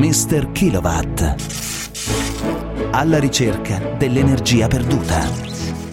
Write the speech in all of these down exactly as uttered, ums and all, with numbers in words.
mister Kilowatt. Alla ricerca dell'energia perduta.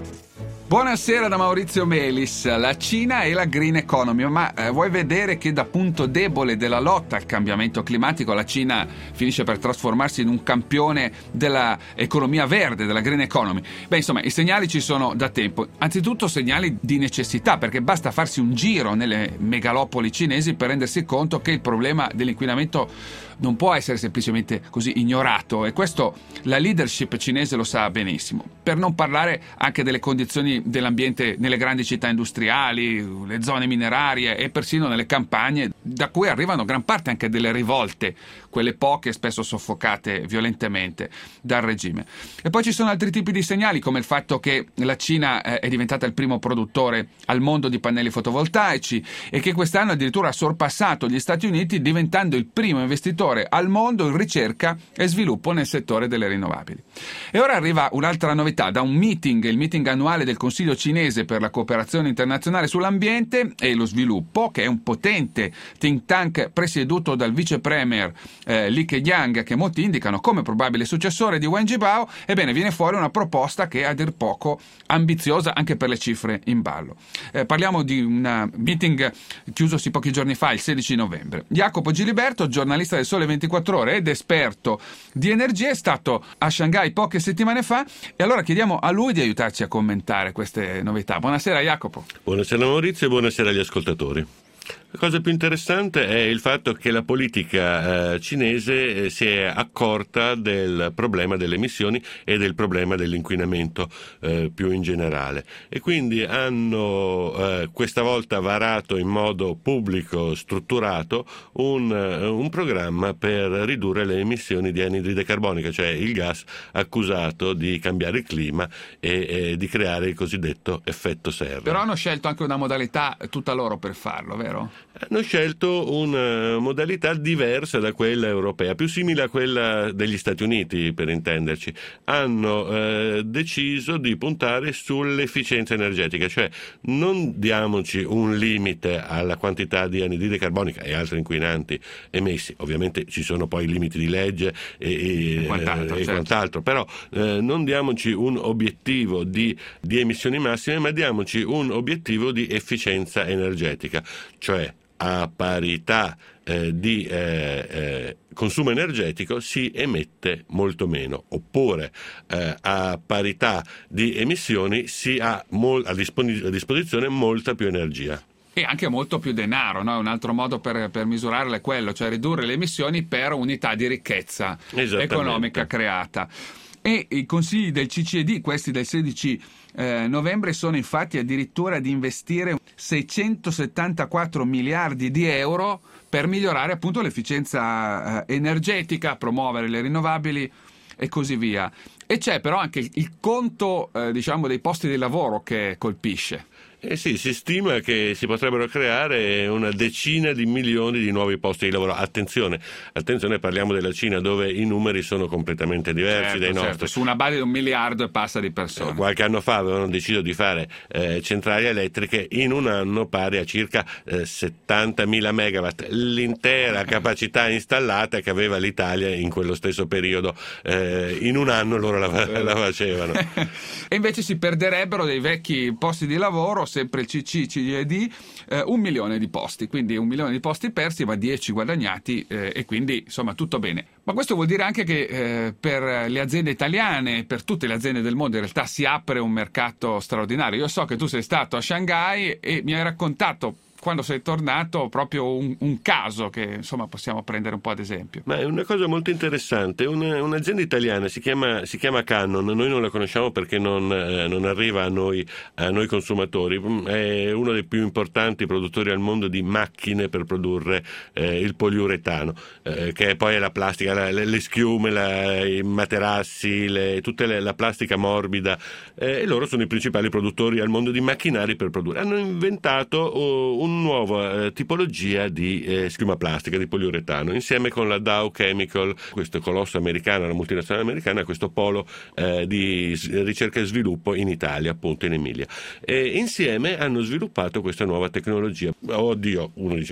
Buonasera da Maurizio Melis. La Cina e la green economy, ma eh, vuoi vedere che da punto debole della lotta al cambiamento climatico la Cina finisce per trasformarsi in un campione della economia verde, della green economy? Beh, insomma, i segnali ci sono da tempo. Anzitutto segnali di necessità, perché basta farsi un giro nelle megalopoli cinesi per rendersi conto che il problema dell'inquinamento non può essere semplicemente così ignorato, e questo la leadership cinese lo sa benissimo. Per non parlare anche delle condizioni dell'ambiente nelle grandi città industriali, le zone minerarie e persino nelle campagne, da cui arrivano gran parte anche delle rivolte, quelle poche spesso soffocate violentemente dal regime. E poi ci sono altri tipi di segnali, come il fatto che la Cina è diventata il primo produttore al mondo di pannelli fotovoltaici e che quest'anno addirittura ha sorpassato gli Stati Uniti, diventando il primo investitore al mondo in ricerca e sviluppo nel settore delle rinnovabili. E ora arriva un'altra novità. Da un meeting, il meeting annuale del Consiglio cinese per la cooperazione internazionale sull'ambiente e lo sviluppo, che è un potente think tank presieduto dal vice premier eh, Li Keqiang, che molti indicano come probabile successore di Wen Jiabao, ebbene viene fuori una proposta che è a dir poco ambiziosa anche per le cifre in ballo. Eh, parliamo di un meeting chiusosi pochi giorni fa, il sedici novembre. Jacopo Giliberto, giornalista del Sole ventiquattro Ore ed esperto di energia, è stato a Shanghai poche settimane fa, e allora chiediamo a lui di aiutarci a commentare queste novità. Buonasera Jacopo. Buonasera Maurizio e buonasera agli ascoltatori. La cosa più interessante è il fatto che la politica eh, cinese eh, si è accorta del problema delle emissioni e del problema dell'inquinamento eh, più in generale, e quindi hanno eh, questa volta varato in modo pubblico strutturato un, un programma per ridurre le emissioni di anidride carbonica, cioè il gas accusato di cambiare il clima e, e di creare il cosiddetto effetto serra. Però hanno scelto anche una modalità tutta loro per farlo, vero? Hanno scelto una modalità diversa da quella europea, più simile a quella degli Stati Uniti, per intenderci. Hanno eh, deciso di puntare sull'efficienza energetica, cioè non diamoci un limite alla quantità di anidride carbonica e altri inquinanti emessi. Ovviamente ci sono poi limiti di legge e, e, e quant'altro, e certo. quant'altro, però eh, non diamoci un obiettivo di, di emissioni massime, ma diamoci un obiettivo di efficienza energetica, cioè a parità eh, di eh, eh, consumo energetico si emette molto meno, oppure eh, a parità di emissioni si ha mol- a, dispon- a disposizione molta più energia. E anche molto più denaro, no? Un altro modo per, per misurarle è quello, cioè ridurre le emissioni per unità di ricchezza economica creata. E i consigli del C C E D, questi del sedici eh, novembre, sono infatti addirittura di investire seicentosettantaquattro miliardi di euro per migliorare appunto l'efficienza eh, energetica, promuovere le rinnovabili e così via. E c'è però anche il, il conto eh, diciamo dei posti di lavoro che colpisce. Eh sì, si stima che si potrebbero creare una decina di milioni di nuovi posti di lavoro. Attenzione, attenzione, parliamo della Cina, dove i numeri sono completamente diversi certo, dai nostri. Certo. Su una base di un miliardo e passa di persone. Eh, qualche anno fa avevano deciso di fare eh, centrali elettriche in un anno pari a circa eh, settantamila megawatt, l'intera capacità installata che aveva l'Italia in quello stesso periodo. Eh, in un anno loro la, la facevano. E invece si perderebbero dei vecchi posti di lavoro, sempre il C C C D E D, eh, un milione di posti, quindi un milione di posti persi ma dieci guadagnati, eh, e quindi insomma tutto bene. Ma questo vuol dire anche che eh, per le aziende italiane, per tutte le aziende del mondo in realtà si apre un mercato straordinario. Io so che tu sei stato a Shanghai e mi hai raccontato quando sei tornato proprio un, un caso che insomma possiamo prendere un po' ad esempio. Ma è una cosa molto interessante. Una, un'azienda italiana si chiama, si chiama Cannon, noi non la conosciamo perché non, eh, non arriva a noi, a noi consumatori. È uno dei più importanti produttori al mondo di macchine per produrre eh, il poliuretano, eh, che poi è la plastica, la, le, le schiume, la, i materassi, le, tutta le, la plastica morbida, eh, e loro sono i principali produttori al mondo di macchinari per produrre. Hanno inventato uh, un una nuova eh, tipologia di eh, schiuma plastica, di poliuretano, insieme con la Dow Chemical, questo colosso americano, la multinazionale americana, questo polo eh, di ricerca e sviluppo in Italia, appunto in Emilia. E insieme hanno sviluppato questa nuova tecnologia. Oddio, uno dice,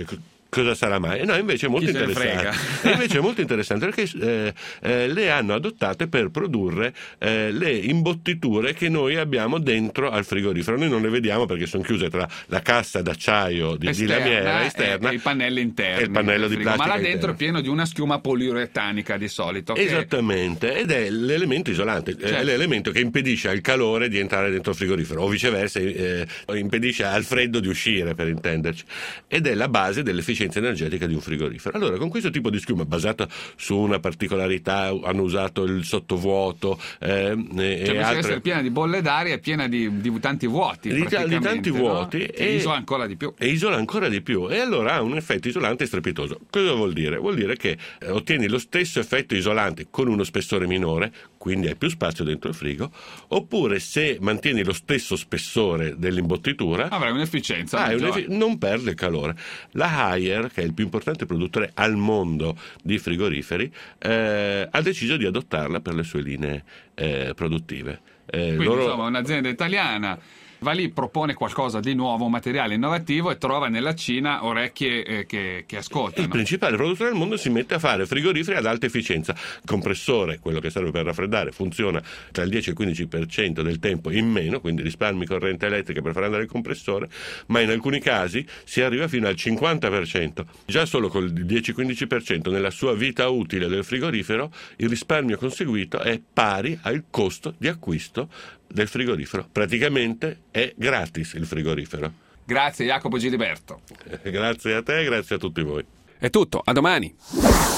cosa sarà mai? No, invece è molto Chi se ne interessante. E invece è molto interessante perché eh, eh, le hanno adottate per produrre eh, le imbottiture che noi abbiamo dentro al frigorifero. Noi non le vediamo perché sono chiuse tra la cassa d'acciaio di, di lamiera esterna e, e i pannelli interni e il pannello di plastica. Ma là dentro interno è pieno di una schiuma poliuretanica di solito. Che... Esattamente, ed è l'elemento isolante, certo. È l'elemento che impedisce al calore di entrare dentro il frigorifero o viceversa eh, impedisce al freddo di uscire, per intenderci, ed è la base dell'efficienza energetica di un frigorifero. Allora, con questo tipo di schiuma basata su una particolarità, hanno usato il sottovuoto eh, e cioè, altre... essere piena di bolle d'aria e piena di, di tanti vuoti di, di tanti vuoti, no? e, e isola ancora di più e isola ancora di più e allora ha un effetto isolante strepitoso. Cosa vuol dire? Vuol dire che eh, ottieni lo stesso effetto isolante con uno spessore minore, quindi hai più spazio dentro il frigo, oppure se mantieni lo stesso spessore dell'imbottitura avrai un'efficienza ah, un'effi- non perde il calore. La Haier, che è il più importante produttore al mondo di frigoriferi, eh, ha deciso di adottarla per le sue linee eh, produttive. Eh, Quindi loro... insomma un'azienda italiana va lì, propone qualcosa di nuovo, un materiale innovativo e trova nella Cina orecchie eh, che, che ascoltano. Il principale produttore del mondo si mette a fare frigoriferi ad alta efficienza. Il compressore, quello che serve per raffreddare, funziona tra il dieci e il quindici per cento del tempo in meno, quindi risparmi corrente elettrica per far andare il compressore, ma in alcuni casi si arriva fino al cinquanta per cento. Già solo col dieci quindici per cento nella sua vita utile del frigorifero, il risparmio conseguito è pari al costo di acquisto del frigorifero. Praticamente è gratis il frigorifero. Grazie Jacopo Giliberto. Grazie a te e grazie a tutti voi. È tutto, a domani.